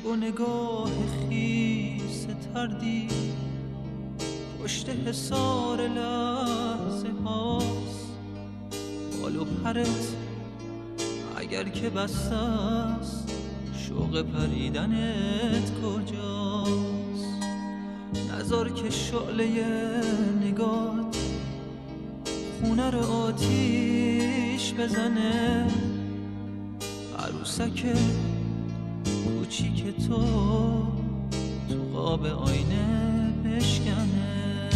شب و نگاه خیس تردی پشت حصار لحظه هاست. بال و پرت اگر که بسته است، شوق پریدنت کجاست؟ نذار که شعله نگات خونه رو آتیش بزنه، عروسک کوچیک تو قاب آینه بشکنه.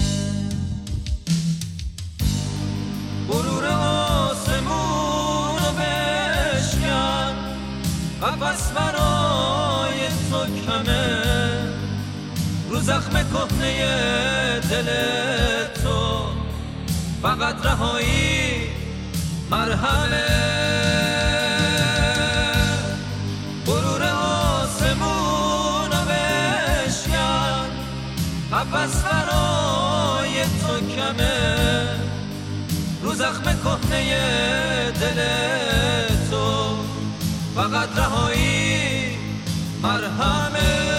غرور آسمون رو بشکن، قفس برای تو کمه، رو زخم کهنه دل تو فقط رهایی مرهمه. غرور آسمون رو بشکن، قفس برای تو کمه، رو زخم کهنه دل تو فقط رهایی مرهمه.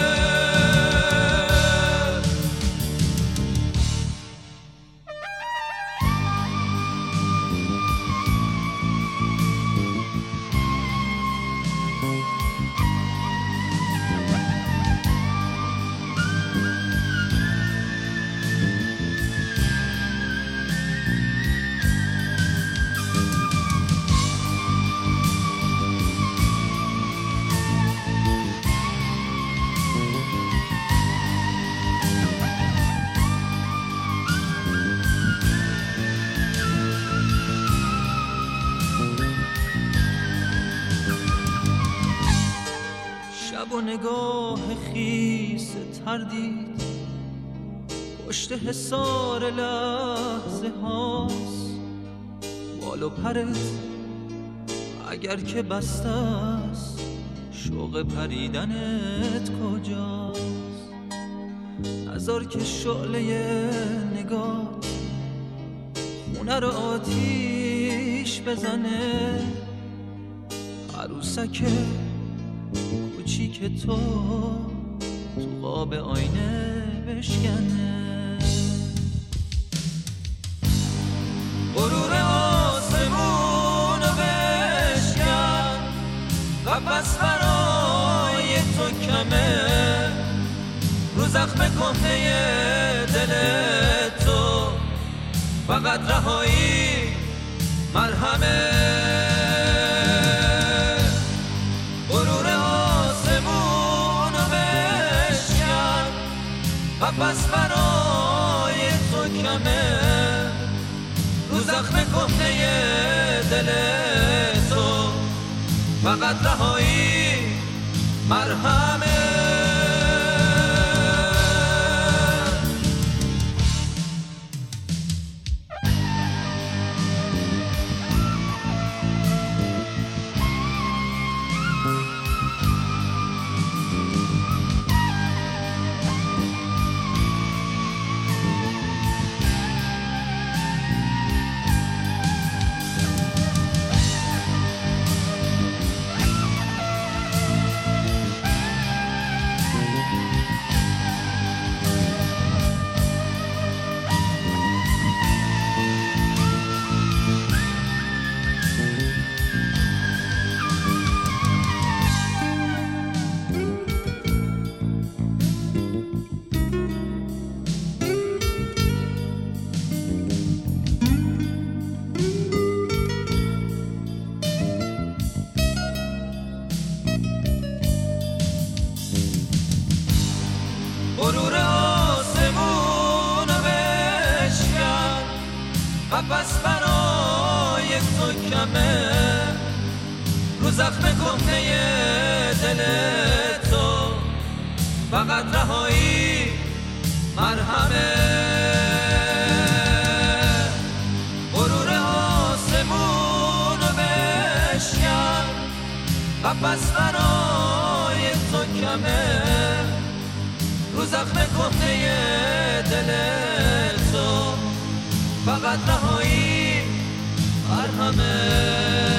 شب و نگاه خیس تردید پشت حصار لحظه هاست. بال و پرت اگر که بسته است، شوق پریدنت کجاست؟ نذار که شعله نگات خونه رو آتیش بزنه، عروسک کوچیک تو قاب آینه بشکنه. غرور آسمون رو بشکن، قفس برای تو کمه، رو زخم کهنه دل تو فقط رهایی مرهمه. قفس برای تو کمه، رو زخم کهنه دل تو فقط رهایی مرهمه. غرور آسمون رو بشکن، قفس برای تو کمه، رو زخم کهنه دل تو فقط رهایی مرهمه. غرور آسمون رو بشکن، قفس برای تو کمه، رو زخم کهنه دل تو فقط رهایی مرهمه.